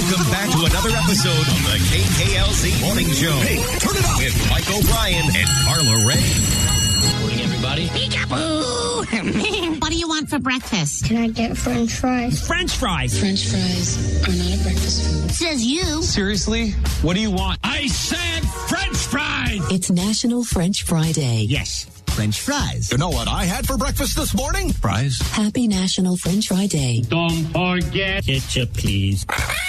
Welcome back to another episode of the KKLZ Morning Show. Hey, turn it up with Mike O'Brien and Carla Ray. Morning, everybody. Peekaboo! What do you want for breakfast? Can I get French fries? French fries. French fries are not a breakfast food. Says you. Seriously? What do you want? I said French fries! It's National French Fry Day. Yes, French fries. You know what I had for breakfast this morning? Fries. Happy National French Fry Day. Don't forget ketchup, please.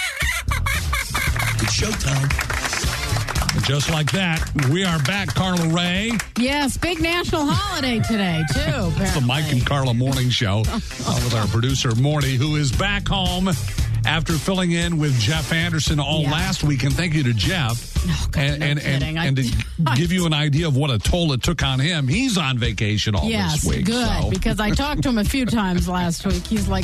It's showtime. Just like that, we are back, Carla Ray. Yes, big national holiday today, too. It's the Mike and Carla Morning Show with our producer, Morty, who is back home after filling in with Jeff Anderson all last week. And thank you to Jeff. Oh, God, and to give you an idea of what a toll it took on him, he's on vacation all this week. Yes, good, because I talked to him a few times last week. He's like,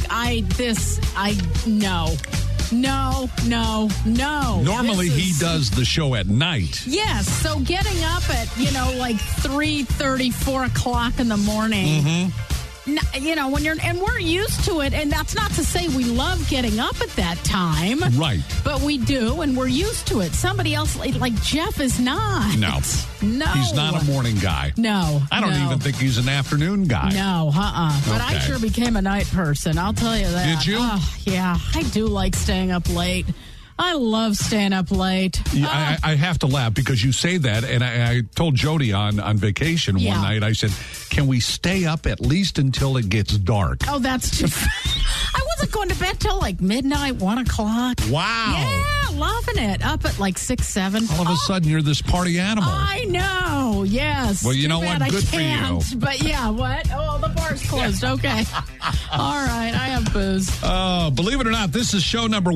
No. Normally, he does the show at night. Yes, so getting up at, like 3:30, 4 o'clock in the morning. Mm-hmm. And we're used to it, and that's not to say we love getting up at that time. Right. But we do, and we're used to it. Somebody else, like Jeff, is not. No. He's not a morning guy. No. I don't even think he's an afternoon guy. No, But I sure became a night person, I'll tell you that. Did you? Oh, yeah, I do like staying up late. I love staying up late. Yeah, I have to laugh because you say that, and I told Jody on vacation one night, I said, can we stay up at least until it gets dark? Oh, that's too... I wasn't going to bed till like midnight, 1 o'clock. Wow. Yeah, loving it. Up at like 6, 7. All of a sudden, you're this party animal. I know, yes. Well, you know what? Good for you. But yeah, what? Oh, the bar's closed. Okay. All right, I have booze. Oh, believe it or not, this is show number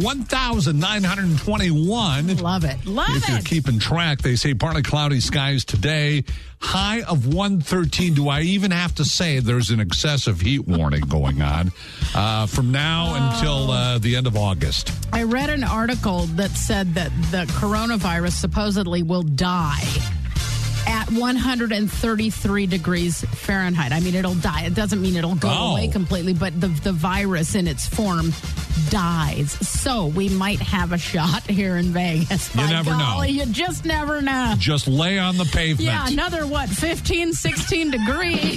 1,921. Love it. If you're keeping track, they say partly cloudy skies today. High of 113. Do I even have to say there's an excessive heat warning going on from now until the end of August? I read an article that said that the coronavirus supposedly will die at 133 degrees Fahrenheit. I mean, it'll die. It doesn't mean it'll go away completely, but the virus in its form dies. So we might have a shot here in Vegas. You never know. You just never know. Just lay on the pavement. Yeah, another, 15, 16 degrees.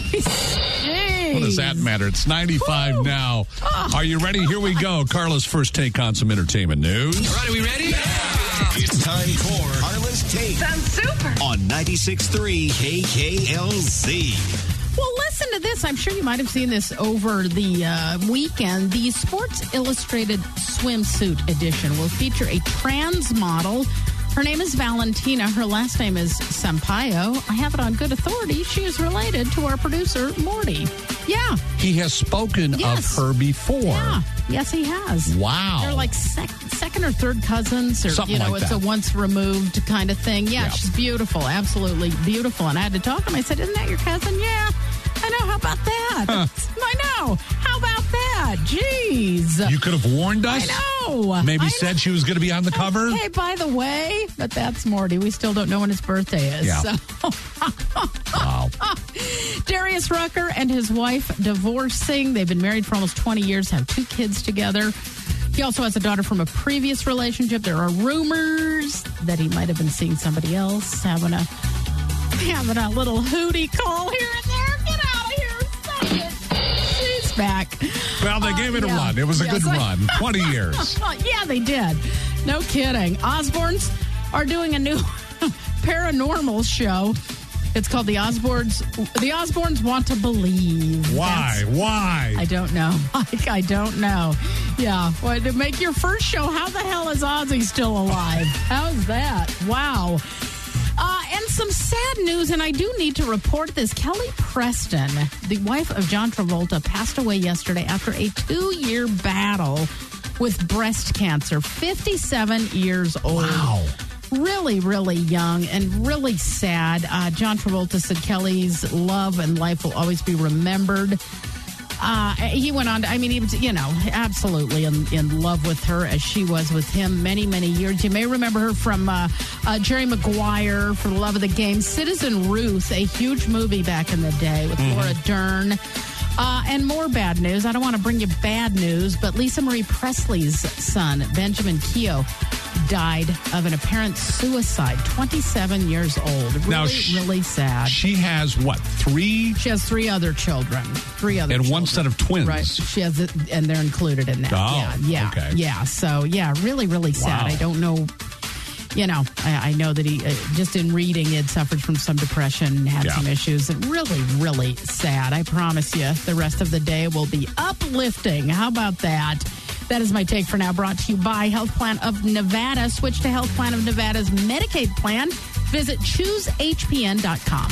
Jeez. What does that matter? It's 95 now. Are you ready? Here we go. Carla's first take on some entertainment news. All right, are we ready? It's time for Carla's Take. Sounds super. On 96.3 KKLZ. Well, listen to this. I'm sure you might have seen this over the weekend. The Sports Illustrated swimsuit edition will feature a trans model. Her name is Valentina. Her last name is Sampaio. I have it on good authority. She is related to our producer, Morty. Yeah. He has spoken of her before. Yeah. Yes, he has. Wow. They're like second or third cousins, or something like it's that. a once removed kind of thing. Yeah, she's beautiful, absolutely beautiful. And I had to talk to him. I said, "Isn't that your cousin?" Yeah, I know. How about that? I know. How about that? Jeez. You could have warned us. I know. Maybe said she was going to be on the cover. Hey, by the way, but that's Morty. We still don't know when his birthday is. Yeah. So. Wow. Darius Rucker and his wife divorcing. They've been married for almost 20 years, have 2 kids together. He also has a daughter from a previous relationship. There are rumors that he might have been seeing somebody else, having a little hootie call here and there. Get out of here. Stop it. She's back. Well, they gave it a run. It was a good run. 20 years. Yeah, they did. No kidding. Osbournes are doing a new paranormal show. It's called The Osbournes. The Osbournes Want to Believe. Why? Why? I don't know. I don't know. Yeah. Well, to make your first show, how the hell is Ozzy still alive? How's that? Wow. And some sad news, and I do need to report this. Kelly Preston, the wife of John Travolta, passed away yesterday after a 2-year battle with breast cancer. 57 years old. Wow. Really, really young and really sad. John Travolta said Kelly's love and life will always be remembered. He went on to, he was, absolutely in love with her as she was with him many, many years. You may remember her from Jerry Maguire, For the Love of the Game, Citizen Ruth, a huge movie back in the day with Laura Dern. And more bad news. I don't want to bring you bad news, but Lisa Marie Presley's son, Benjamin Keough, died of an apparent suicide, 27 years old. Really, now, really sad. She has, what, 3? She has 3 other children. And one set of twins. Right. She has, and they're included in that. Oh, yeah. okay. Yeah. So, really, really sad. Wow. I don't know. I know that he, just in reading, he had suffered from some depression and had some issues. And really, really sad. I promise you, the rest of the day will be uplifting. How about that? That is my take for now, brought to you by Health Plan of Nevada. Switch to Health Plan of Nevada's Medicaid plan. Visit choosehpn.com.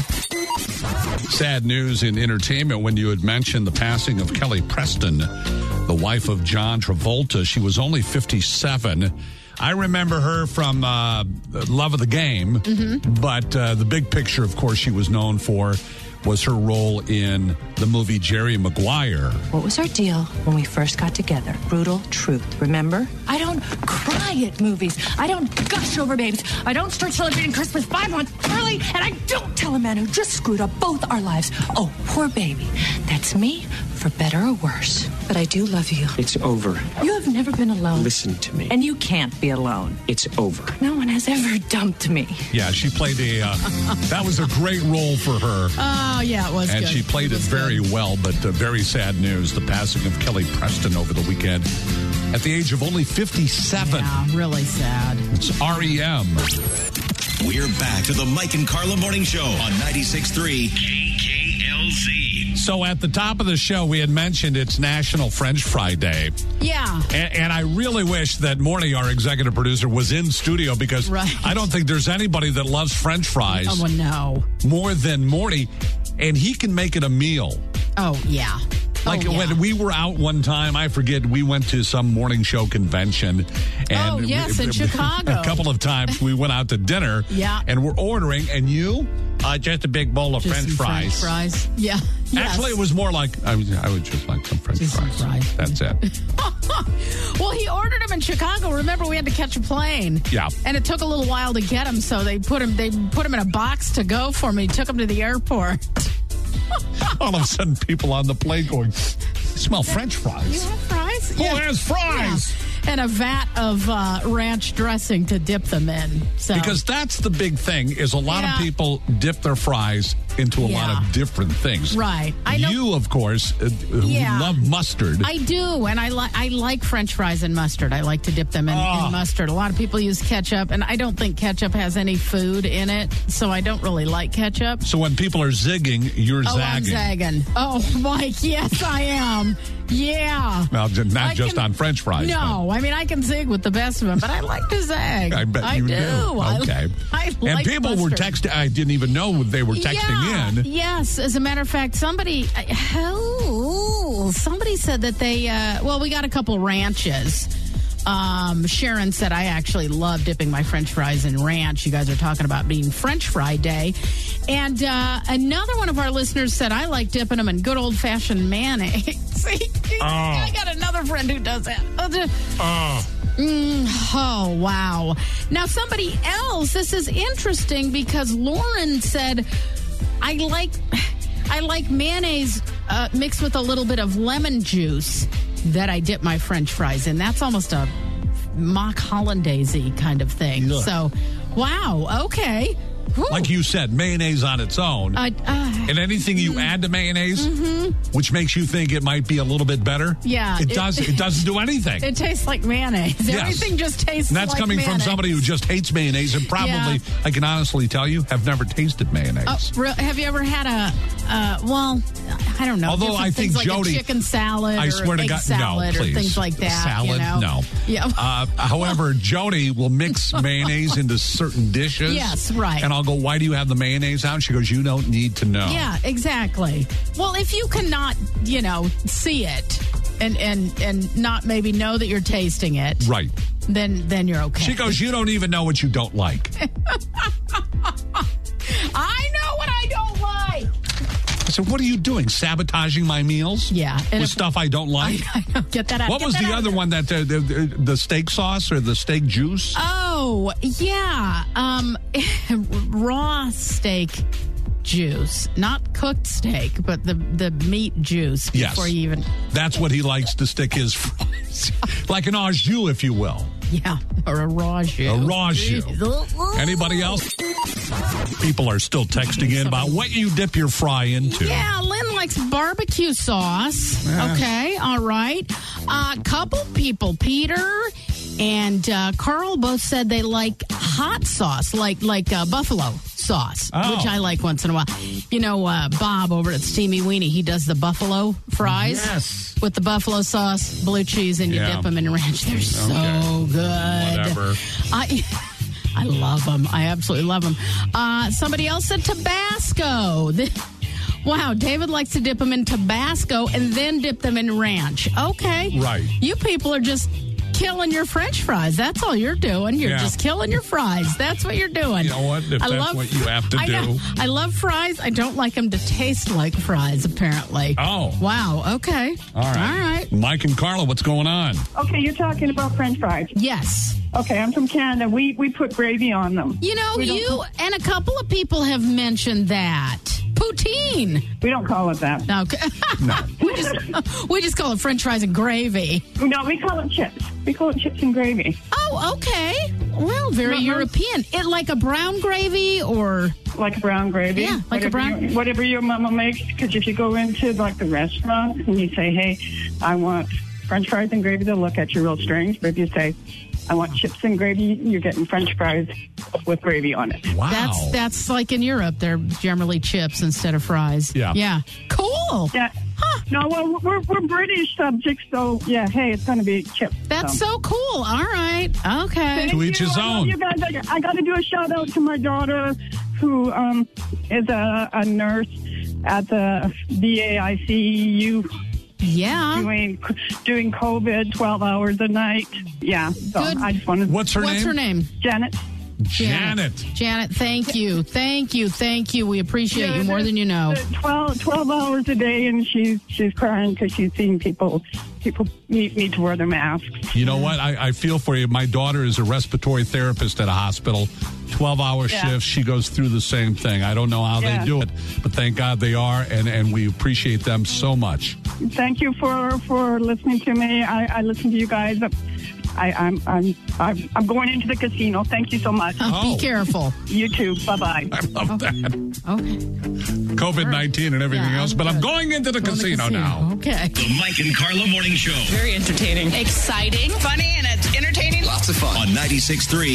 Sad news in entertainment when you had mentioned the passing of Kelly Preston, the wife of John Travolta. She was only 57. I remember her from Love of the Game, but the big picture, of course, she was known for was her role in the movie Jerry Maguire. What was our deal when we first got together? Brutal truth, remember? I don't cry at movies. I don't gush over babies. I don't start celebrating Christmas 5 months early, and I don't tell a man who just screwed up both our lives, oh, poor baby. That's me, for better or worse. But I do love you. It's over. You have never been alone. Listen to me. And you can't be alone. It's over. No one has ever dumped me. Yeah, she played that was a great role for her. Oh, yeah, it was and good. She played it very well, but very sad news, the passing of Kelly Preston over the weekend at the age of only 57. Yeah, really sad. It's REM. We're back to the Mike and Carla Morning Show on 96.3 KKLZ. So at the top of the show, we had mentioned it's National French Fry Day. Yeah. And I really wish that Morty, our executive producer, was in studio because I don't think there's anybody that loves French fries no. more than Morty. And he can make it a meal. Oh, yeah. When we were out one time, I forget, we went to some morning show convention. And in Chicago. A couple of times we went out to dinner. Yeah. And we're ordering, and you? Just a big bowl of French fries. French fries. Yeah. Actually, it was more like, I would just like some French fries. That's it. Well, he ordered them in Chicago. Remember, we had to catch a plane. Yeah. And it took a little while to get them, so they put him in a box to go for me. Took him to the airport. All of a sudden, people on the plane going, I smell French fries. You have fries? Who has fries? Yeah. And a vat of ranch dressing to dip them in. So. Because that's the big thing, is a lot of people dip their fries into a lot of different things. Right. I know. You, of course, love mustard. I do, and I like French fries and mustard. I like to dip them in mustard. A lot of people use ketchup, and I don't think ketchup has any food in it, so I don't really like ketchup. So when people are zigging, you're zagging. I'm zagging. Oh, Mike, yes, I am. Yeah. Well, not just on French fries. No, I can zig with the best of them, but I like to zag. I bet you do. Okay. I and like people mustard. were texting. I didn't even know they were texting in. Yes. As a matter of fact, somebody said that they, we got a couple ranches. Sharon said, I actually love dipping my French fries in ranch. You guys are talking about being French Fry Day. And another one of our listeners said, I like dipping them in good old-fashioned mayonnaise. See? I got another friend who does that. Oh, wow. Now, somebody else, this is interesting because Lauren said, I like mayonnaise mixed with a little bit of lemon juice that I dip my French fries in. That's almost a mock hollandaise-y kind of thing. Ugh. So, wow, okay. Whew. Like you said, mayonnaise on its own. And anything you add to mayonnaise, which makes you think it might be a little bit better, it doesn't do anything. It tastes like mayonnaise. Yes. Everything just tastes and that's like coming mayonnaise. from somebody who just hates mayonnaise and probably, I can honestly tell you, have never tasted mayonnaise. Have you ever had I don't know. Although I think like Jody, a chicken salad, I swear to God, salad, no, please. or things like that. Salad, no. Yeah. However, Jody will mix mayonnaise into certain dishes. Yes, right. And I'll go, why do you have the mayonnaise out? She goes, you don't need to know. Yeah, exactly. Well, if you cannot, see it and not maybe know that you're tasting it, right? Then you're okay. She goes, you don't even know what you don't like. I know what I don't like. said, what are you doing? Sabotaging my meals? Yeah. With stuff I don't like? I know. Get that out. What was the other one that the steak sauce or the steak juice? Oh, yeah. Raw steak juice. Not cooked steak, but the meat juice before you even... That's what he likes to stick his fries. Like an au jus, if you will. Yeah, or a raw jus. A raw jus. Anybody else? People are still texting in about what you dip your fry into. Yeah, Lynn likes barbecue sauce. Yeah. Okay, all right. Couple people, Peter and Carl, both said they like hot sauce, like buffalo sauce, which I like once in a while. You know, Bob over at Steamy Weenie, he does the buffalo fries. Yes. With the buffalo sauce, blue cheese, and you dip them in ranch. They're so good. Whatever. I love them. I absolutely love them. Somebody else said Tabasco. Wow, David likes to dip them in Tabasco and then dip them in ranch. Okay. Right. You people are just killing your French fries. That's all you're doing. You're just killing your fries. That's what you're doing. You know what? If that's what you have to do. I love fries. I don't like them to taste like fries, apparently. Oh. Wow. Okay. All right. Mike and Carla, what's going on? Okay, you're talking about French fries. Yes. Okay, I'm from Canada. We put gravy on them. You know, you and a couple of people have mentioned that. Poutine. We don't call it that. Okay. No. We just call it French fries and gravy. No, we call it chips. We call it chips and gravy. Oh, okay. Well, very European. It like a brown gravy or... Like a brown gravy. Yeah, like whatever your mama makes. Because if you go into like the restaurant and you say, hey, I want French fries and gravy, they'll look at you real strange. But if you say, I want chips and gravy, you're getting French fries with gravy on it. Wow. That's like in Europe. They're generally chips instead of fries. Yeah. Yeah. Cool. Yeah. Huh. No, well, we're British subjects, so yeah, hey, it's going to be chips. That's so cool. All right. Okay. To each his own. You guys, I got to do a shout out to my daughter who is a nurse at the BAICU. Yeah. Doing COVID 12 hours a night. Yeah. So Good. I just wanted to... What's her name? Janet. Janet, thank you. Thank you. We appreciate you more than you know. 12 hours a day, and she's crying because she's seeing people need to wear their masks. You know what? I feel for you. My daughter is a respiratory therapist at a hospital. 12-hour shifts. She goes through the same thing. I don't know how they do it, but thank God they are, and we appreciate them so much. Thank you for listening to me. I listen to you guys. I'm going into the casino. Thank you so much. Be careful. You too. Bye-bye. I love that. Okay. COVID-19 and everything else, but I'm going into the casino now. Okay. The Mike and Carla Morning Show. Very entertaining. Exciting. Funny and it's entertaining. Lots of fun. On 96.3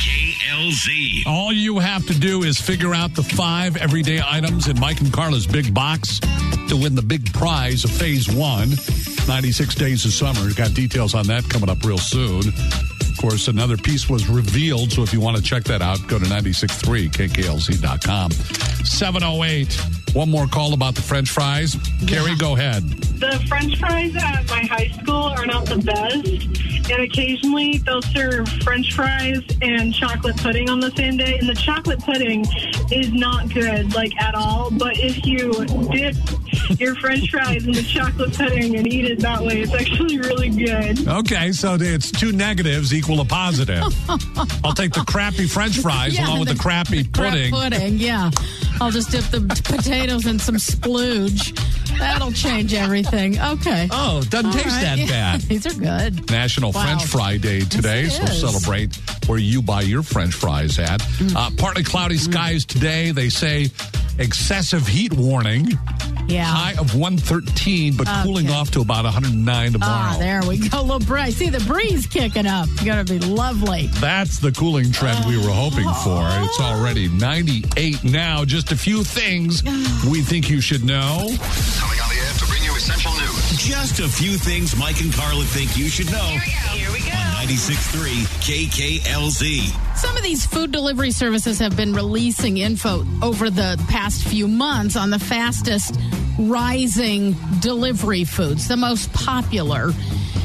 KKLZ. All you have to do is figure out the 5 everyday items in Mike and Carla's big box to win the big prize of Phase 1, 96 Days of Summer. Got details on that coming up real soon. Of course, another piece was revealed, so if you want to check that out, go to 963kklz.com. 708. One more call about the French fries. Carrie, go ahead. The French fries at my high school are not the best, and occasionally they'll serve French fries and chocolate pudding on the same day, and the chocolate pudding is not good, like, at all, but if you dip your French fries in the chocolate pudding and eat it that way, it's actually really good. Okay, so it's 2 negatives equal a positive. I'll take the crappy French fries along with the crappy pudding. Yeah. I'll just dip the potatoes in some splooge. That'll change everything. Okay. Oh, it doesn't taste that bad. These are good. National French Fry Day today, Yes, so it is. celebrate where you buy your French fries at. Partly cloudy skies today. They say excessive heat warning. Yeah. High of 113, but cooling off to about 109 tomorrow. There we go. A little breeze. See the breeze kicking up. It's going to be lovely. That's the cooling trend we were hoping for. It's already 98 now. Just a few things we think you should know. Coming on the air to bring you essential news. Just a few things Mike and Carla think you should know. Here we go. On 96.3 KKLZ. Some of these food delivery services have been releasing info over the past few months on the fastest rising delivery foods, the most popular.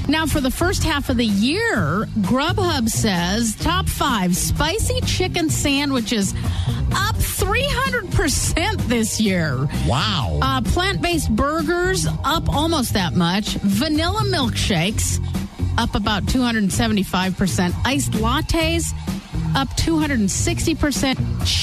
Now, for the first half of the year, Grubhub says top 5 spicy chicken sandwiches up 300% this year. Wow. Plant-based burgers up almost that much. Vanilla milkshakes up about 275%. Iced lattes up 260%.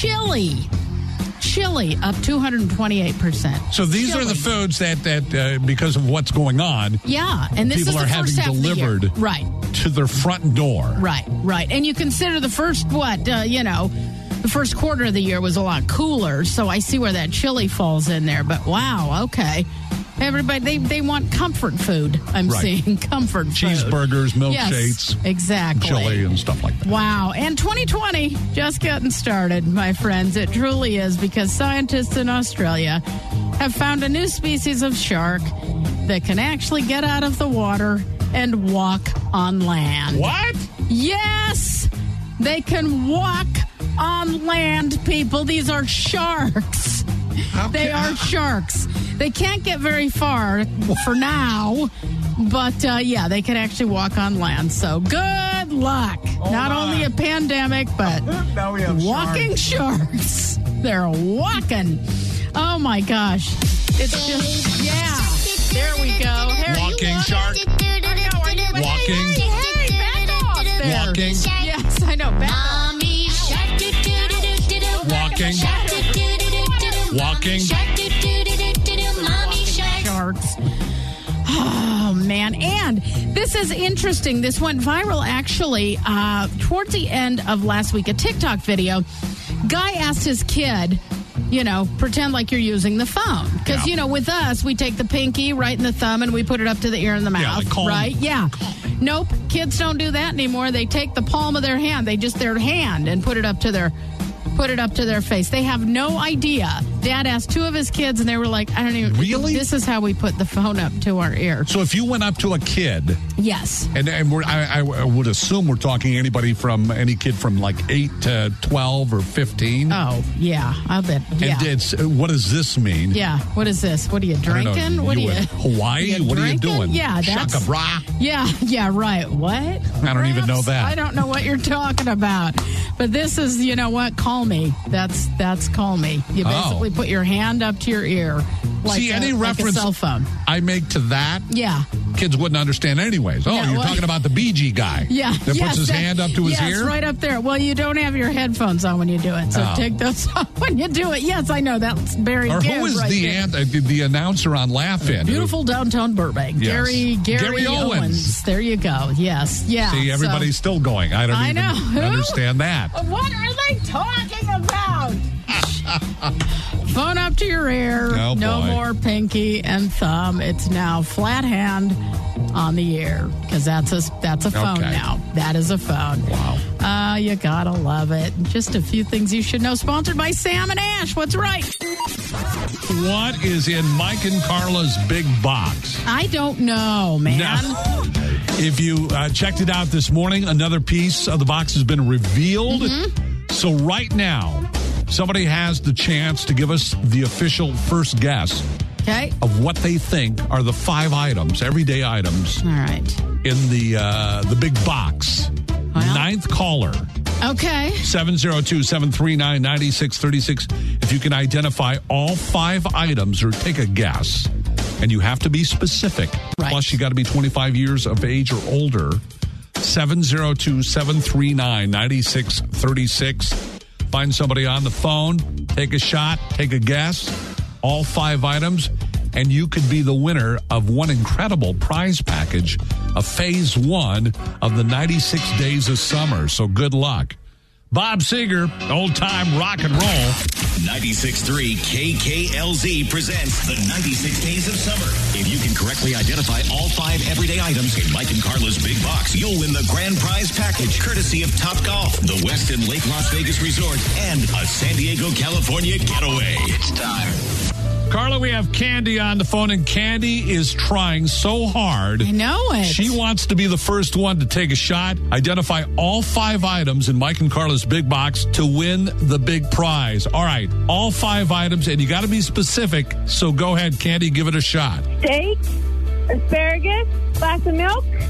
Chili up 228%. So these are the foods that because of what's going on, yeah, and this people is the are having first half delivered of the year. Right to their front door. Right. And you consider the first the first quarter of the year was a lot cooler, so I see where that chili falls in there. But wow, okay. Everybody, they want comfort food. I'm seeing comfort food. Cheeseburgers, milkshakes. Yes, exactly. Chili and stuff like that. Wow. And 2020, just getting started, my friends. It truly is, because scientists in Australia have found a new species of shark that can actually get out of the water and walk on land. What? Yes! They can walk on land, people. These are sharks. They are sharks. They can't get very far for now, but they can actually walk on land. So good luck. Not only a pandemic, but now we have walking sharks. They're walking. Oh my gosh. It's just, there we go. Walking shark. Walking. Hey, back off there. Walking. Yes, I know. Back off. Walking. Walking. Sharks. Oh, man. And this is interesting. This went viral, actually, towards the end of last week. A TikTok video. Guy asked his kid, pretend like you're using the phone. Because, with us, we take the pinky right in the thumb and we put it up to the ear and the mouth. Right? Yeah. Nope. Kids don't do that anymore. They take the palm of their hand. Their hand and put it up to their face. They have no idea. Dad asked 2 of his kids, and they were like, I don't even... Really? This is how we put the phone up to our ear. So if you went up to a kid... Yes. And I would assume we're talking any kid from like 8 to 12 or 15. Oh, yeah. I'll bet. Yeah. And what does this mean? Yeah. What is this? What are you drinking? What are you... Hawaii? What are you doing? Yeah, that's... Shaka bra? Yeah, right. What? I don't even know that. I don't know what you're talking about. But this is, call me. That's call me. You basically put your hand up to your ear like any reference a cell phone I make to that, kids wouldn't understand anyways. You're talking about the BG guy that puts his hand up to his ear? Yes, right up there. Well, you don't have your headphones on when you do it, so take those off when you do it. Yes, I know. That's very good. Or who is the announcer on Laugh-In? Beautiful downtown Burbank. Yes. Gary Owens. There you go. Yes. Yeah. See, everybody's still going. I don't even understand that. What are they talking about? Phone up to your ear. Oh, no boy. more pinky and thumb. It's now flat hand on the ear, because that's a phone now. That is a phone. Wow. You gotta love it. Just a few things you should know. Sponsored by Sam and Ash. What's right? What is in Mike and Carla's big box? I don't know, man. No. If you checked it out this morning, another piece of the box has been revealed. So right now, somebody has the chance to give us the official first guess of what they think are the 5 items, everyday items, all right, in the big box. Well, 9th caller. Okay. 702-739-9636. If you can identify all 5 items or take a guess, and you have to be specific. Right. Plus, you got to be 25 years of age or older. 702-739-9636. Find somebody on the phone, take a shot, take a guess, all 5 items, and you could be the winner of one incredible prize package of Phase 1 of the 96 Days of Summer. So good luck. Bob Seger, old-time rock and roll. 96.3 KKLZ presents the 96 Days of Summer. If you can correctly identify all 5 everyday items in Mike and Carla's big box, you'll win the grand prize package courtesy of Top Golf, the Westin Lake Las Vegas Resort, and a San Diego, California getaway. It's time. Carla, we have Candy on the phone, and Candy is trying so hard. I know it. She wants to be the first one to take a shot, identify all 5 items in Mike and Carla's big box to win the big prize. All right, all 5 items, and you got to be specific, so go ahead, Candy, give it a shot. Steak, asparagus, glass of milk,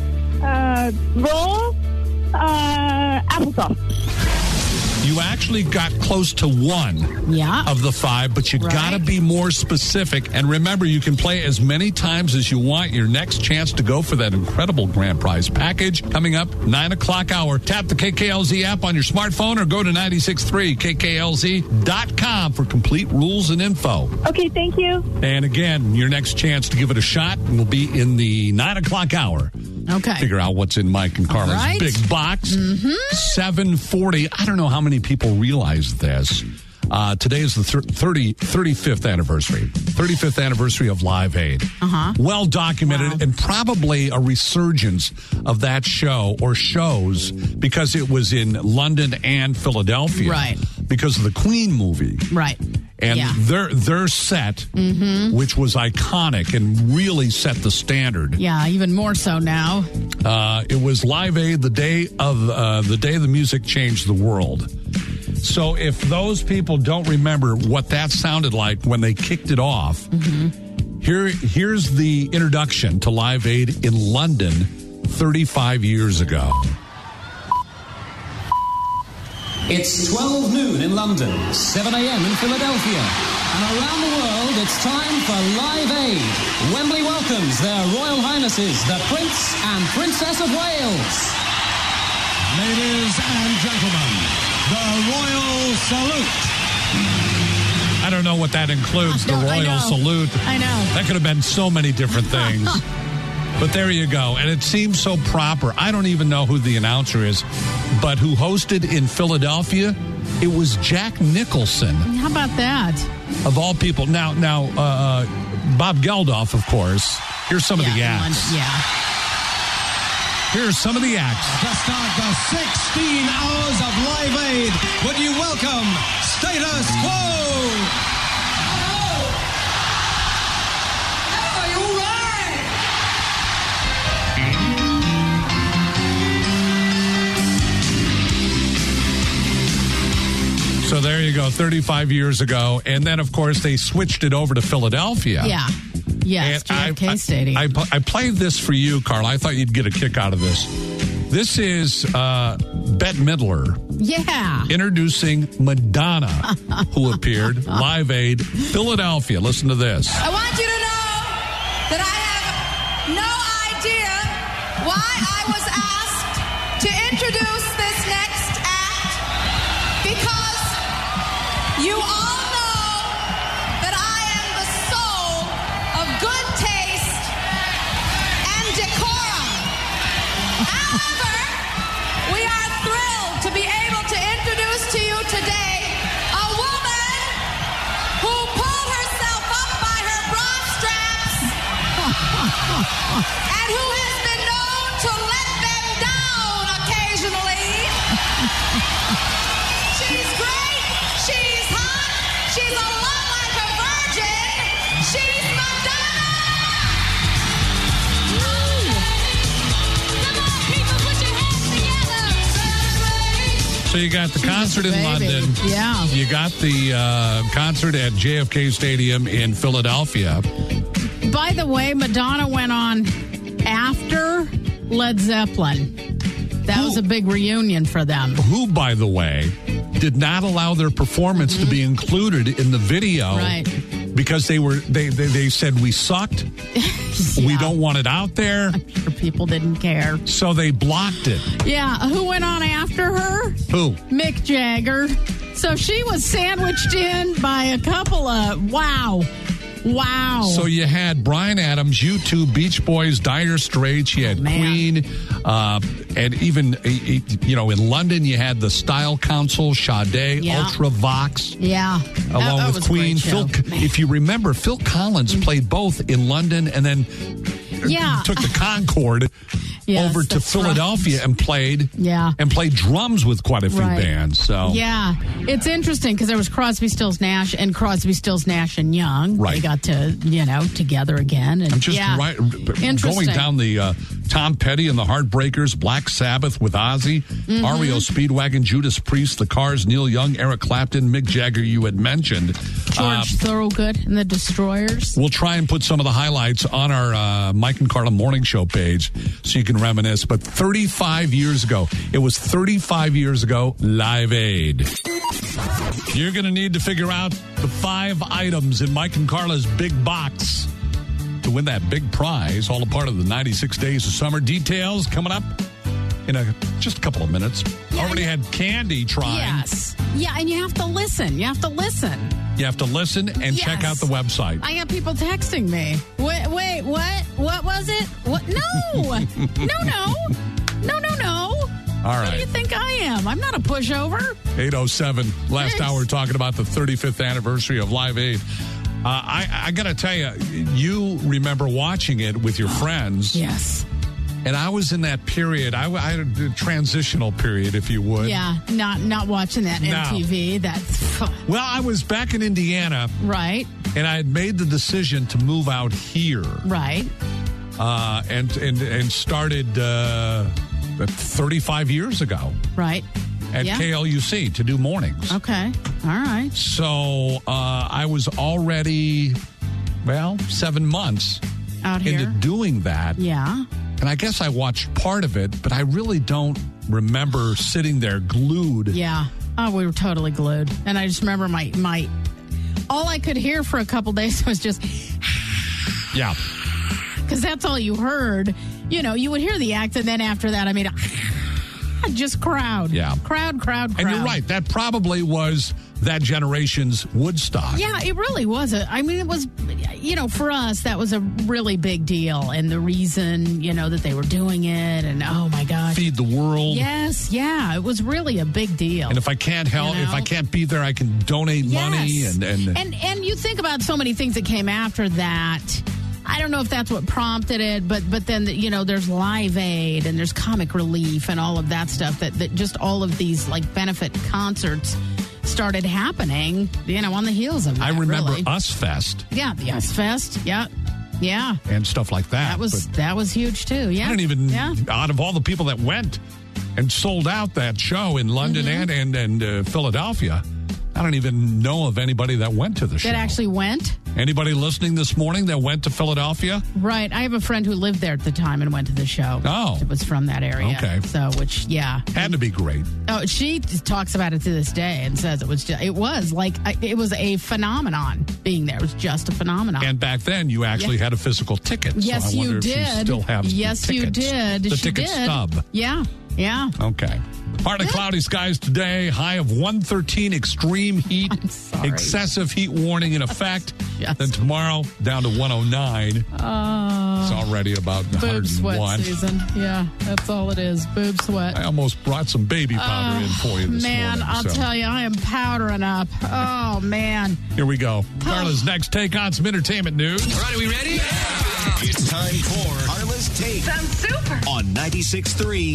Roll. Applesauce. You actually got close to one of the 5, but you got to be more specific. And remember, you can play as many times as you want. Your next chance to go for that incredible grand prize package coming up 9 o'clock hour. Tap the KKLZ app on your smartphone or go to 963kklz.com for complete rules and info. Okay, thank you. And again, your next chance to give it a shot will be in the 9 o'clock hour. Okay. Figure out what's in Mike and Carla's big box. 740. I don't know how many people realize this. Today is the 35th anniversary. 35th anniversary of Live Aid. Well documented and probably a resurgence of that show or shows because it was in London and Philadelphia. Right. Because of the Queen movie. Right. And their set, which was iconic and really set the standard. Yeah, even more so now. It was Live Aid, the day the music changed the world. So if those people don't remember what that sounded like when they kicked it off, here's the introduction to Live Aid in London 35 years ago. It's 12 noon in London, 7 a.m. in Philadelphia. And around the world, it's time for Live Aid. Wembley welcomes their Royal Highnesses, the Prince and Princess of Wales. Ladies and gentlemen, the Royal Salute. I don't know what that includes, the Royal Salute. I know. That could have been so many different things. But there you go. And it seems so proper. I don't even know who the announcer is, but who hosted in Philadelphia, it was Jack Nicholson. How about that? Of all people. Now, Bob Geldof, of course. Here's some of the acts. Here's some of the acts. To start the 16 hours of Live Aid, would you welcome Status Quo? So there you go, 35 years ago. And then, of course, they switched it over to Philadelphia. Yeah. Yes, JFK Stadium. I played this for you, Carla. I thought you'd get a kick out of this. This is Bette Midler. Yeah. Introducing Madonna, who appeared Live Aid, Philadelphia. Listen to this. I want you to know that I have no idea why I was asked to introduce this next act, because you all know that I am the soul of good taste and decorum. However, we are thrilled to be able to introduce to you today a woman who pulled herself up by her bra straps and who has been known to let them down occasionally. She's great. She's hot. She's a lot like a virgin. She's Madonna. Come on, people, put your hands together. So you got the concert in London. Yeah. You got the concert at JFK Stadium in Philadelphia. By the way, Madonna went on after Led Zeppelin. That was a big reunion for them. Who, by the way, did not allow their performance to be included in the video. Right. Because they said we sucked. We don't want it out there. I'm sure people didn't care. So they blocked it. Yeah. Who went on after her? Who? Mick Jagger. So she was sandwiched in by a couple of, wow. So you had Bryan Adams, U2, Beach Boys, Dire Straits, you had Queen, and even, in London you had the Style Council, Sade, Ultravox. Yeah. Along with Queen. If you remember, Phil Collins played both in London and then took the Concorde over to Philadelphia and played drums with quite a few bands. So yeah, it's interesting because there was Crosby, Stills, Nash and Crosby, Stills, Nash and Young. Right. They got to together again. And I'm just going down the Tom Petty and the Heartbreakers, Black Sabbath with Ozzy, REO Speedwagon, Judas Priest, The Cars, Neil Young, Eric Clapton, Mick Jagger, you had mentioned. George Thorogood and the Destroyers. We'll try and put some of the highlights on our Mike and Carla Morning Show page so you can reminisce. But 35 years ago, it was 35 years ago, Live Aid. You're going to need to figure out the 5 items in Mike and Carla's big box to win that big prize, all a part of the 96 Days of Summer. Details coming up in just a couple of minutes. Already had Candy trying. Yes. Yeah, and you have to listen. You have to listen. You have to listen and check out the website. I got people texting me. Wait, what? What was it? What? No. No. All right. What do you think I am? I'm not a pushover. 8:07. Last hour talking about the 35th anniversary of Live Aid. I got to tell you, you remember watching it with your friends. Yes. And I was in that period. I had a transitional period, if you would. Yeah, not watching that MTV. Well, I was back in Indiana. Right. And I had made the decision to move out here. Right. And started 35 years ago. Right. At KLUC to do mornings. Okay. All right. So I was already, 7 months out here into doing that. Yeah. And I guess I watched part of it, but I really don't remember sitting there glued. Yeah. Oh, we were totally glued. And I just remember my all I could hear for a couple days was just yeah. Because that's all you heard. You know, you would hear the act, and then after that, I mean, just crowd. Yeah. Crowd. And you're right. That probably was that generation's Woodstock. Yeah, it really was. It was, for us, that was a really big deal. And the reason, that they were doing it, and oh my gosh. Feed the world. Yes, yeah. It was really a big deal. And if I can't help, if I can't be there, I can donate money. And you think about so many things that came after that. I don't know if that's what prompted it, but then, there's Live Aid and there's Comic Relief and all of that stuff that just all of these benefit concerts started happening, on the heels of that. I remember really. Us Fest. Yeah, the Us Fest. Yeah. Yeah. And stuff like that. That was huge too. Yeah. I don't even, out of all the people that went and sold out that show in London and Philadelphia, I don't even know of anybody that went to the show. That actually went? Anybody listening this morning that went to Philadelphia? Right. I have a friend who lived there at the time and went to the show. Oh. It was from that area. Okay. So, had to be great. Oh, she talks about it to this day and says it was a phenomenon being there. It was just a phenomenon. And back then, you actually had a physical ticket. Yes, so I wonder you if did. You still have yes, tickets. You did. The ticket stub. Yeah. Yeah. Okay. Partly cloudy skies today. High of 113. Extreme heat. Excessive heat warning in effect. Yes. Then tomorrow down to 109. It's already about 101. Boob sweat season. Yeah, that's all it is. Boob sweat. I almost brought some baby powder in for you this morning. Man, I'll tell you, I am powdering up. Oh, man. Here we go. Carla's next take on some entertainment news. All right, are we ready? It's time for Carla's Take. Sounds super. On 96.3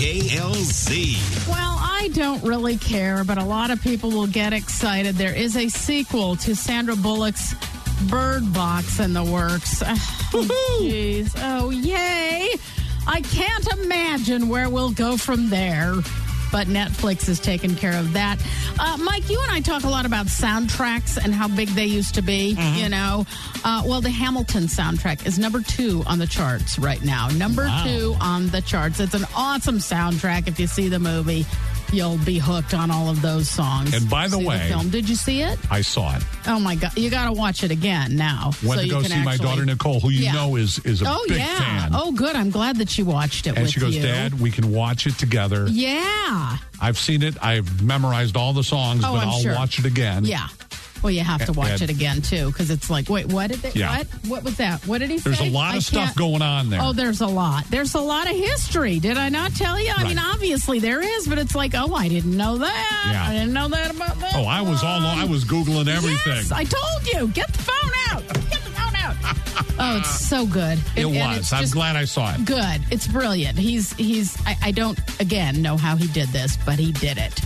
KKLZ. Well, I don't really care, but a lot of people will get excited. There is a sequel to Sandra Bullock's Bird Box in the works. Oh, jeez. Oh, yay. I can't imagine where we'll go from there. But Netflix has taken care of that. Mike, you and I talk a lot about soundtracks and how big they used to be, Well, the Hamilton soundtrack is number 2 on the charts right now. Number 2 on the charts. It's an awesome soundtrack. If you see the movie, you'll be hooked on all of those songs. And by the way, film. Did you see it? I saw it. Oh, my God. You got to watch it again now. Went to go see my daughter, Nicole, who you know is a big fan. Oh, good. I'm glad that she watched it with you. And she goes, Dad, we can watch it together. Yeah. I've seen it. I've memorized all the songs, but I'll watch it again. Yeah. Well, you have to watch it again, too, because it's like, wait, what did they, what was that? What did he say? There's a lot of stuff going on there. Oh, there's a lot. There's a lot of history. Did I not tell you? I mean, obviously there is, but it's like, oh, I didn't know that. Yeah. I didn't know that about that. Oh, I was Googling everything. Yes, I told you. Get the phone out. Get the phone out. Oh, it's so good. It was. I'm glad I saw it. Good. It's brilliant. I don't, again, know how he did this, but he did it.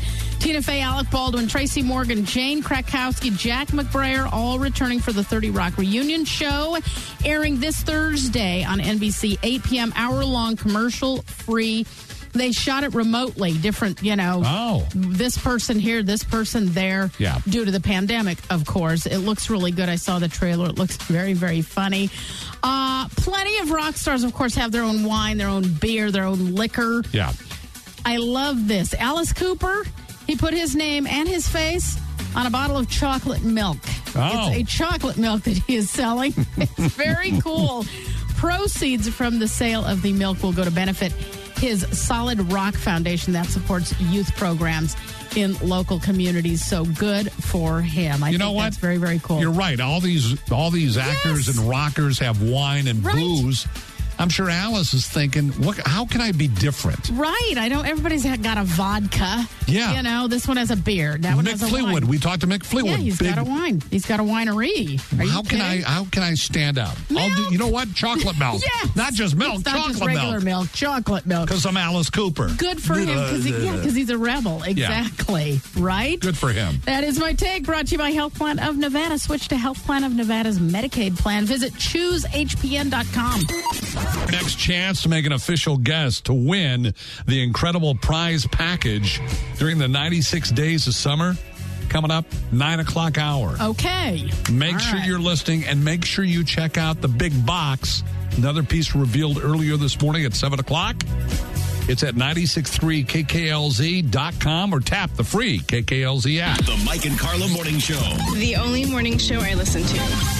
Tina Fey, Alec Baldwin, Tracy Morgan, Jane Krakowski, Jack McBrayer, all returning for the 30 Rock reunion show, airing this Thursday on NBC, 8 p.m., hour-long, commercial-free. They shot it remotely, different, this person here, this person there, due to the pandemic, of course. It looks really good. I saw the trailer. It looks very, very funny. Plenty of rock stars, of course, have their own wine, their own beer, their own liquor. Yeah. I love this. Alice Cooper, he put his name and his face on a bottle of chocolate milk. Oh. It's a chocolate milk that he is selling. It's very cool. Proceeds from the sale of the milk will go to benefit his Solid Rock Foundation that supports youth programs in local communities. So good for him. I think that's very, very cool. You're right. All these actors and rockers have wine and booze. I'm sure Alice is thinking, how can I be different? Right. Everybody's got a vodka. Yeah. This one has a beer. That one Mick has a Fleetwood. wine. We talked to Mick Fleetwood. Yeah, he's got a wine. He's got a winery. How can I stand out? I'll do, you know what? Chocolate milk. Yes. Not just milk, It's not chocolate just regular milk. Chocolate milk. Because I'm Alice Cooper. Good for him, because he's a rebel. Exactly. Right? Good for him. That is my take, brought to you by Health Plan of Nevada. Switch to Health Plan of Nevada's Medicaid plan. Visit choosehpn.com. Next chance to make an official guess to win the incredible prize package during the 96 days of summer. Coming up, 9 o'clock hour. Okay. Make sure you're listening, and make sure you check out the big box. Another piece revealed earlier this morning at 7 o'clock. It's at 963KKLZ.com or tap the free KKLZ app. The Mike and Carla Morning Show. The only morning show I listen to.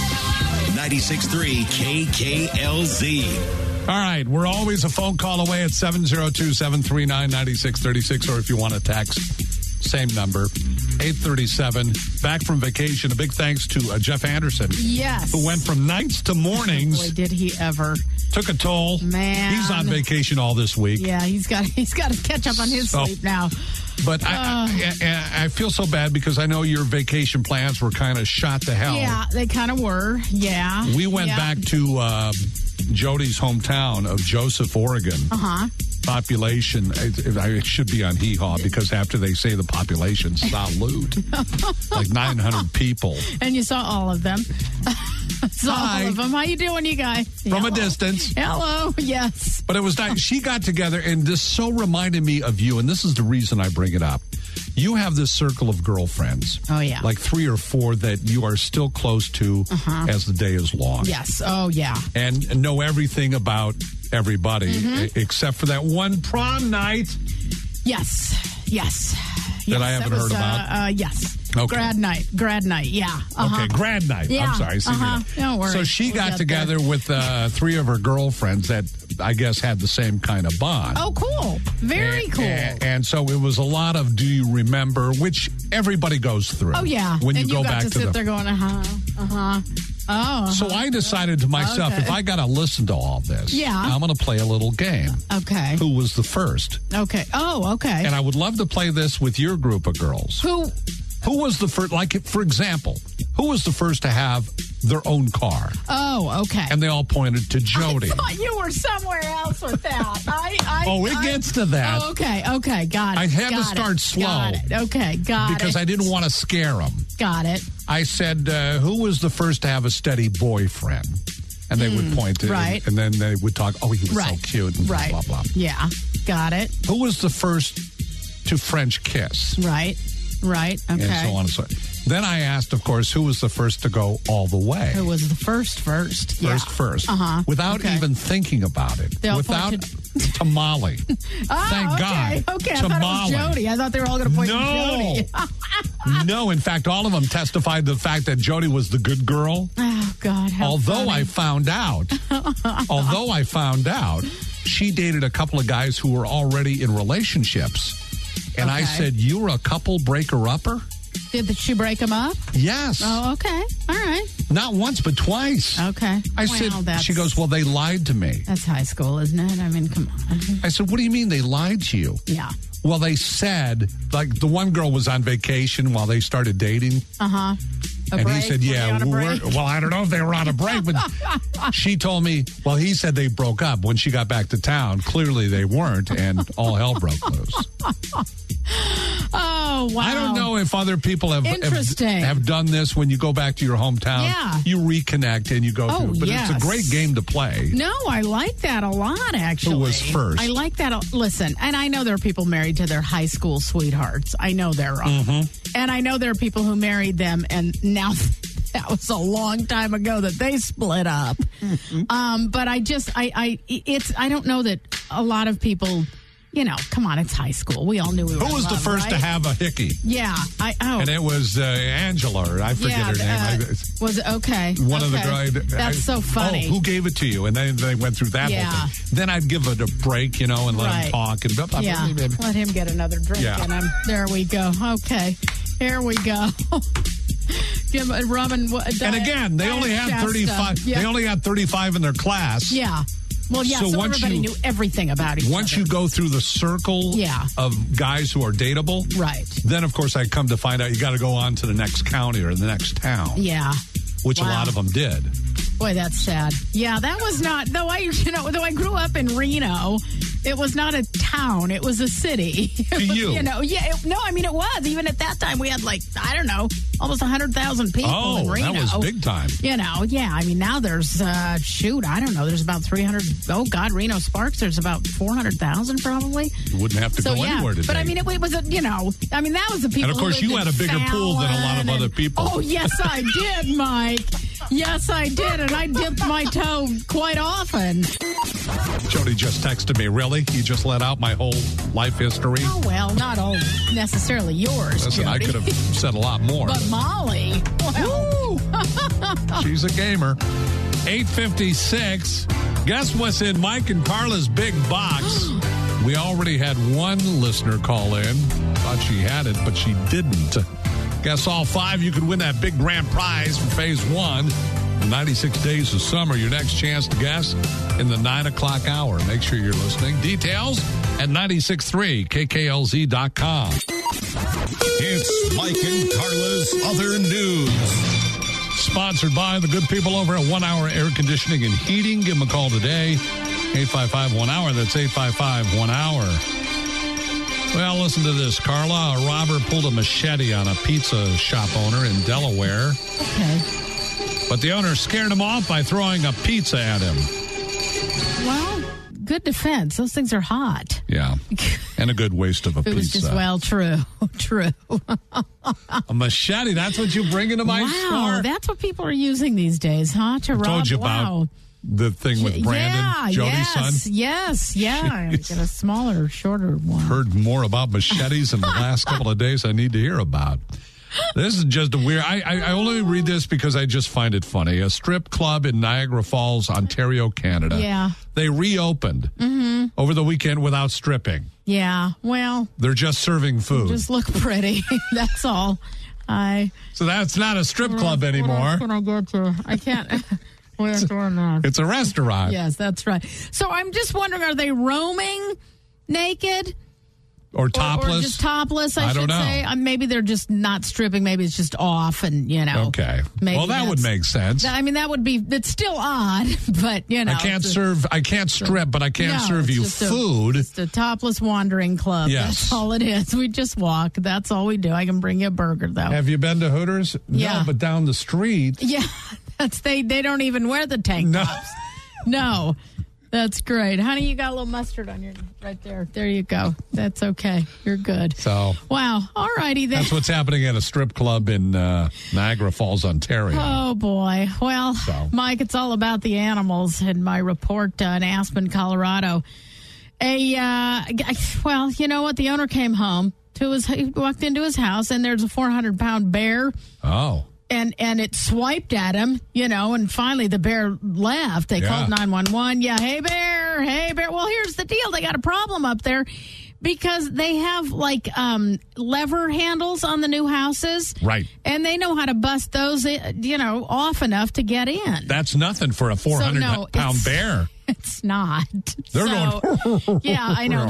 96.3 KKLZ. All right, we're always a phone call away at 702-739-9636, or if you want to text, same number, 837. Back from vacation. A big thanks to Jeff Anderson. Yes. Who went from nights to mornings. Boy, did he ever. Took a toll. Man. He's on vacation all this week. Yeah, he's got to catch up on his sleep now. But I feel so bad because I know your vacation plans were kind of shot to hell. Yeah, they kind of were. Yeah. We went back to Jody's hometown of Joseph, Oregon. Uh-huh. Population, it should be on Hee Haw because after they say the population, salute. Like 900 people. And you saw all of them. Hi. All of them. How you doing, you guys? From a distance. Hello. Yes. But it was nice. She got together, and this so reminded me of you, and this is the reason I bring it up. You have this circle of girlfriends. Oh, yeah. Like 3 or 4 that you are still close to as the day is long. Yes. Oh, yeah. And know everything about everybody except for that one prom night. Yes. That I haven't heard about? Yes. Okay. Grad night, yeah. Okay, grad night. Yeah. I'm sorry. Don't worry. So she got together with 3 of her girlfriends that I guess had the same kind of bond. Oh, cool. Very cool. And so it was a lot of do you remember, which everybody goes through. Oh, yeah. When and you go got back to sit there going, Oh. So I decided to myself, if I got to listen to all this, I'm going to play a little game. Okay. Who was the first? Okay. Oh, okay. And I would love to play this with your group of girls. Who was the first, like, for example, who was the first to have their own car? Oh, okay. And they all pointed to Jody. I thought you were somewhere else with that. It gets to that. Oh, okay, got it. I had to start slow. Got it. Okay, got it. Because I didn't want to scare them. Got it. I said, who was the first to have a steady boyfriend? And they would point to right. And then they would talk, he was so cute, and blah, blah, blah. Yeah, got it. Who was the first to French kiss? Right, okay. And so on and so on. Then I asked, of course, who was the first to go all the way? Who was the first? Yeah. First. Without even thinking about it. Without Tamale. Thank God. Okay, Tamale. I thought it was Jody. I thought they were all going to point to Jody. No, in fact, all of them testified the fact that Jody was the good girl. Oh, God, how funny. I found out, she dated a couple of guys who were already in relationships. And I said, you were a couple breaker-upper? Did she break them up? Yes. Oh, okay. All right. Not once, but twice. Okay. I said, she goes, well, they lied to me. That's high school, isn't it? I mean, come on. I said, what do you mean they lied to you? Yeah. Well, they said, like, the one girl was on vacation while they started dating. Uh-huh. And he said, well, I don't know if they were on a break, but she told me, well, he said they broke up when she got back to town. Clearly they weren't, and all hell broke loose. Oh, Oh, wow. I don't know if other people have done this when you go back to your hometown. Yeah. You reconnect and you go through. But yes. it's a great game to play. No, I like that a lot, actually. Who was first? I like that. Listen, and I know there are people married to their high school sweethearts. I know there are. Mm-hmm. And I know there are people who married them, and now that was a long time ago that they split up. But I don't know that a lot of people... come on, it's high school. We all knew we were Who was the first to have a hickey? Yeah. And it was Angela, or I forget her name. Was it okay? One of the guys. That's so funny. Oh, who gave it to you? And then they went through that whole thing. Then I'd give it a break, and let him talk. And blah, blah, blah, blah, blah. Let him get another drink. Yeah. And there we go. Okay. Here we go. Give rum and again, they only had 35. Yeah. They only had 35 in their class. Yeah. Well, yeah, so everybody knew everything about each other. Once you go through the circle of guys who are dateable, right? Then, of course, I come to find out you got to go on to the next county or the next town. Yeah. Which a lot of them did. Boy, that's sad. Yeah, that was not, though I grew up in Reno, it was not a town, it was a city. To you? It was. Even at that time, we had almost 100,000 people in Reno. That was big time. Now there's, there's about 300, Reno Sparks, there's about 400,000 probably. You wouldn't have to go anywhere today. But it was that was the people. And of course, you had a bigger pool than a lot of other people. Oh, yes, I did, Mike. Yes, I did, and I dipped my toe quite often. Jody just texted me, really? You just let out my whole life history? Oh, well, not all necessarily yours, Listen, Jody. I could have said a lot more. But Molly, she's a gamer. 8:56. Guess what's in Mike and Carla's big box? We already had one listener call in. Thought she had it, but she didn't. Guess all 5, you could win that big grand prize for Phase 1. The 96 Days of Summer, your next chance to guess in the 9 o'clock hour. Make sure you're listening. Details at 963kklz.com. It's Mike and Carla's Other News. Sponsored by the good people over at 1 Hour Air Conditioning and Heating. Give them a call today. 855-1-HOUR. That's 855-1-HOUR. Well, listen to this, Carla. A robber pulled a machete on a pizza shop owner in Delaware. Okay. But the owner scared him off by throwing a pizza at him. Well, good defense. Those things are hot. Yeah. And a good waste of a pizza. It was just, true. A machete, that's what you bring into my store? Wow, that's what people are using these days, huh? To rob. Told you about the thing with Brandon, Jody's son. Yes. I get a smaller, shorter one. Heard more about machetes in the last couple of days I need to hear about. This is just a weird... I only read this because I just find it funny. A strip club in Niagara Falls, Ontario, Canada. Yeah. They reopened over the weekend without stripping. Yeah, well... They're just serving food. Just look pretty. That's all. So that's not a strip club anymore. What I get to? I can't... It's a restaurant. Yes, that's right. So I'm just wondering, are they roaming naked? Or topless? Or just topless, I should don't know. say. Maybe they're just not stripping. Maybe it's just off and, Okay. Well, that would make sense. That would be, it's still odd, but, I can't strip, but I can't serve you food. It's a topless wandering club. Yes. That's all it is. We just walk. That's all we do. I can bring you a burger, though. Have you been to Hooters? Yeah. No, but down the street. Yeah. They don't even wear the tank tops. No. That's great. Honey, you got a little mustard on your right there. There you go. That's okay. You're good. So, wow. All righty then. That's what's happening at a strip club in Niagara Falls, Ontario. Oh, boy. Well, Mike, it's all about the animals in my report in Aspen, Colorado. Well, you know what? The owner came home. He walked into his house, and there's a 400-pound bear. Oh. And it swiped at him, and finally the bear left. They called 911. Yeah, hey, bear. Well, here's the deal. They got a problem up there because they have, lever handles on the new houses. Right. And they know how to bust those, off enough to get in. That's nothing for a 400-pound bear. It's not. They're going... Yeah, I know.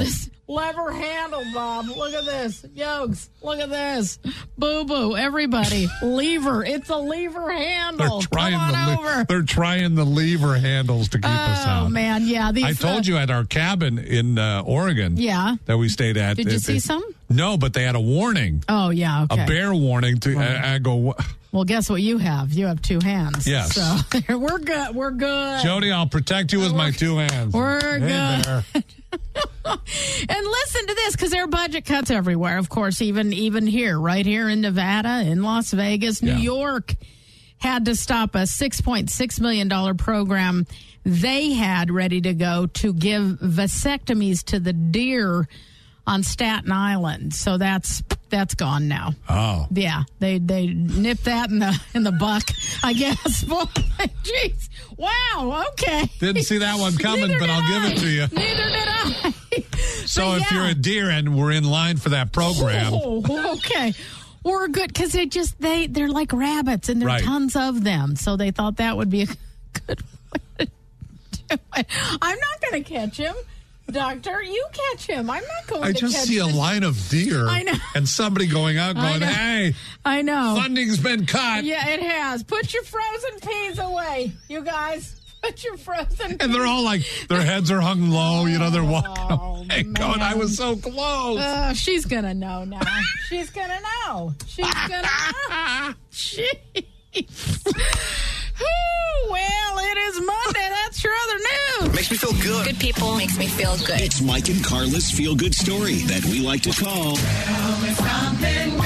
Lever handle, Bob. Look at this. Yokes. Look at this. Boo-boo. Everybody. Lever. It's a lever handle. They're trying the lever handles to keep us out. Oh, man. Yeah. I told you at our cabin in Oregon that we stayed at. Did you see some? No, but they had a warning. Oh, yeah. Okay. A bear warning. I go... Well, guess what you have? You have 2 hands. Yes. So we're good. We're good. Jody, I'll protect you with my 2 hands. We're good. And listen to this, because there are budget cuts everywhere, of course, even here, right here in Nevada, in Las Vegas. New York had to stop a $6.6 million program they had ready to go to give vasectomies to the deer on Staten Island. So that's gone now. Oh. Yeah. They nipped that in the buck, I guess. Boy, jeez. Wow, okay. Didn't see that one coming, but I'll give it to you. Neither did I. So if you're a deer and we're in line for that program. Oh, okay. We're good, because they're like rabbits, and there are tons of them. So they thought that would be a good way to do it. I'm not going to catch him. Doctor, you catch him. I'm not going to catch him. I just see a line of deer. I know. And somebody going out going, hey. I know. Funding's been cut. Yeah, it has. Put your frozen peas away, you guys. Put your frozen peas. And they're all like, their heads are hung low. They're walking away going, I was so close. She's going to know now. She's going to know. She's going to know. Jeez. Well, it is Monday. That's your other news. Makes me feel good. Good people makes me feel good. It's Mike and Carla's feel-good story that we like to call... Tell me something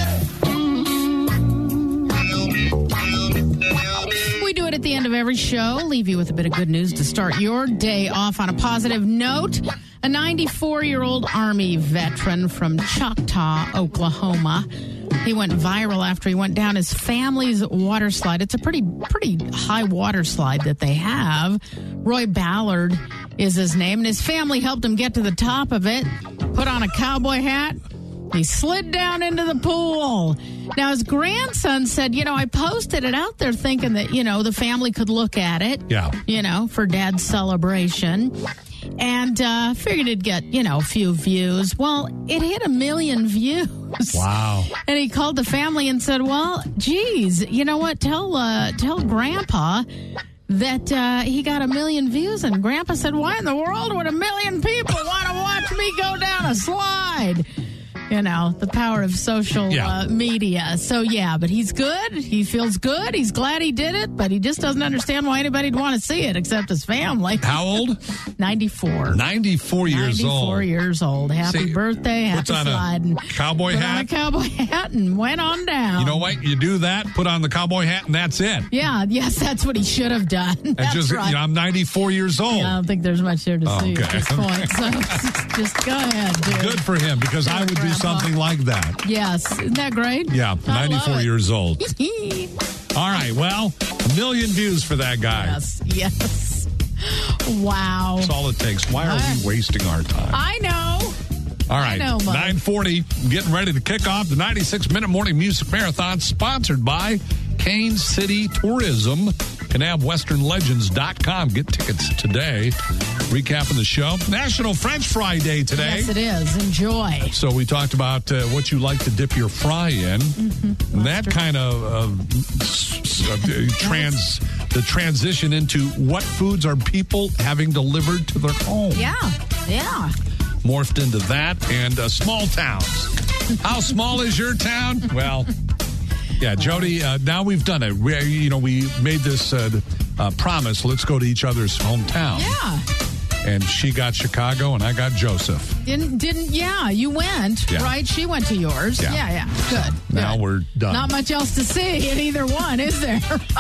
good. We do it at the end of every show. Leave you with a bit of good news to start your day off on a positive note. A 94-year-old Army veteran from Choctaw, Oklahoma. He went viral after he went down his family's water slide. It's a pretty high water slide that they have. Roy Ballard is his name, and his family helped him get to the top of it, put on a cowboy hat. He slid down into the pool. Now, his grandson said, I posted it out there thinking that, the family could look at it. Yeah. For Dad's celebration. And figured it'd get, a few views. Well, it hit 1 million views. Wow. And he called the family and said, well, geez, you know what? Tell Grandpa that he got 1 million views. And Grandpa said, why in the world would 1 million people want to watch me go down a slide? The power of social media. So, but he's good. He feels good. He's glad he did it, but he just doesn't understand why anybody'd want to see it except his family. How old? 94. 94 years old. 94 years old. Happy birthday. Happy sliding. Cowboy hat. Put on a cowboy hat and went on down. You know what? You do that, put on the cowboy hat, and that's it. Yeah. Yes, that's what he should have done. That's right. I'm 94 years old. Yeah, I don't think there's much there to see at this point. So just go ahead, dude. Good for him, because I would do something like that. Yes. Isn't that great? Yeah, 94 years old. All right, well, 1 million views for that guy. Yes. Wow. That's all it takes. Why are we wasting our time? I know. All right, I know, 9:40, getting ready to kick off the 96-minute morning music marathon, sponsored by Kane City Tourism. CanabWesternLegends.com. Get tickets today. Recapping the show. National French Fry Day today. Yes, it is. Enjoy. So we talked about what you like to dip your fry in. Mm-hmm. And that kind of the transition into what foods are people having delivered to their home. Yeah. Morphed into that. And small towns. How small is your town? Well... Yeah, Jody, now we've done it. We made this promise. Let's go to each other's hometown. Yeah. And she got Chicago, and I got Joseph. You went, right? She went to yours. Yeah. Good. Now we're done. Not much else to see in either one, is there?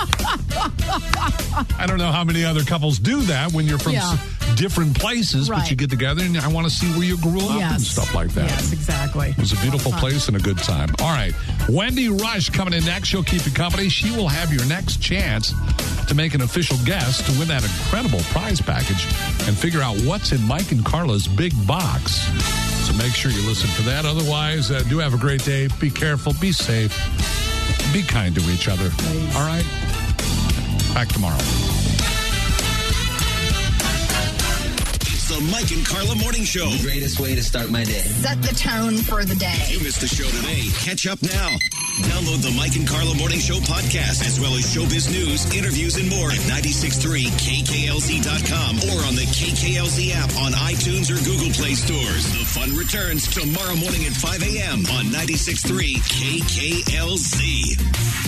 I don't know how many other couples do that when you're from different places, but you get together, and I want to see where you grew up and stuff like that. Yes, exactly. It was a beautiful place and a good time. All right. Wendy Rush coming in next. She'll keep you company. She will have your next chance to make an official guess to win that incredible prize package and figure out what's in Mike and Carla's big box. So make sure you listen for that. Otherwise, do have a great day. Be careful. Be safe. Be kind to each other. Please. All right? Back tomorrow. It's the The Mike and Carla Morning Show. The greatest way to start my day. Set the tone for the day. If you missed the show today, catch up now. Download the Mike and Carla Morning Show podcast, as well as showbiz news, interviews, and more at 963KKLZ.com or on the KKLZ app on iTunes or Google Play stores. The fun returns tomorrow morning at 5 a.m. on 96.3 KKLZ.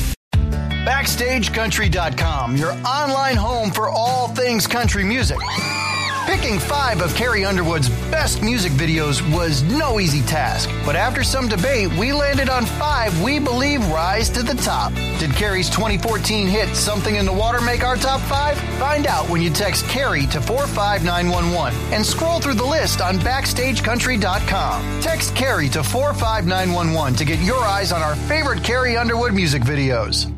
BackstageCountry.com, your online home for all things country music. Picking 5 of Carrie Underwood's best music videos was no easy task, but after some debate, we landed on 5 we believe rise to the top. Did Carrie's 2014 hit Something in the Water make our top 5? Find out when you text Carrie to 45911 and scroll through the list on BackstageCountry.com. Text Carrie to 45911 to get your eyes on our favorite Carrie Underwood music videos.